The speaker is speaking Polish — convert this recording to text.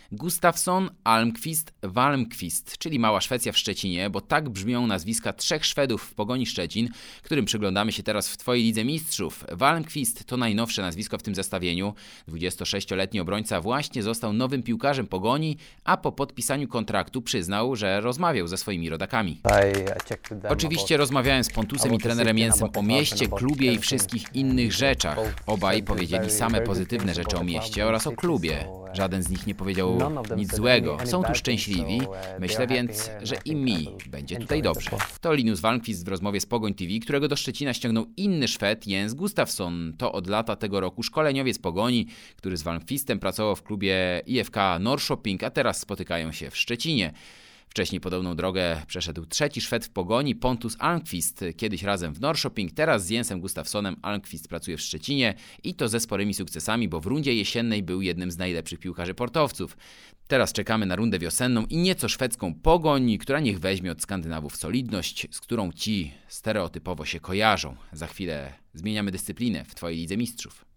Gustafsson, Almqvist, Walmqvist, czyli Mała Szwecja w Szczecinie, bo tak brzmią nazwiska 3 Szwedów w Pogoni Szczecin, którym przyglądamy się teraz w Twojej Lidze Mistrzów. Walmqvist to najnowsze nazwisko w tym zestawieniu. 26-letni obrońca właśnie został nowym piłkarzem Pogoni, a po podpisaniu kontraktu przyznał, że rozmawiał ze swoimi rodakami. Oczywiście rozmawiałem z Pontusem i trenerem Jensem o mieście, klubie i wszystkich innych rzeczach. Obaj powiedzieli same pozytywne rzeczy o mieście oraz o klubie. Żaden z nich nie powiedział nic złego. Są tu szczęśliwi. Myślę więc, że i mi będzie tutaj dobrze. To Linus Walmqvist w rozmowie z Pogoń TV, którego do Szczecina ściągnął inny Szwed, Jens Gustafsson. To od lata tego roku szkoleniowiec Pogoni, który z Walmqvistem pracował w klubie IFK Norrköping, a teraz spotykają się w Szczecinie. Wcześniej podobną drogę przeszedł trzeci Szwed w Pogoni, Pontus Almqvist, kiedyś razem w Norrköping, teraz z Jensem Gustafssonem Almqvist pracuje w Szczecinie i to ze sporymi sukcesami, bo w rundzie jesiennej był jednym z najlepszych piłkarzy portowców. Teraz czekamy na rundę wiosenną i nieco szwedzką Pogoń, która niech weźmie od Skandynawów solidność, z którą ci stereotypowo się kojarzą. Za chwilę zmieniamy dyscyplinę w Twojej Lidze Mistrzów.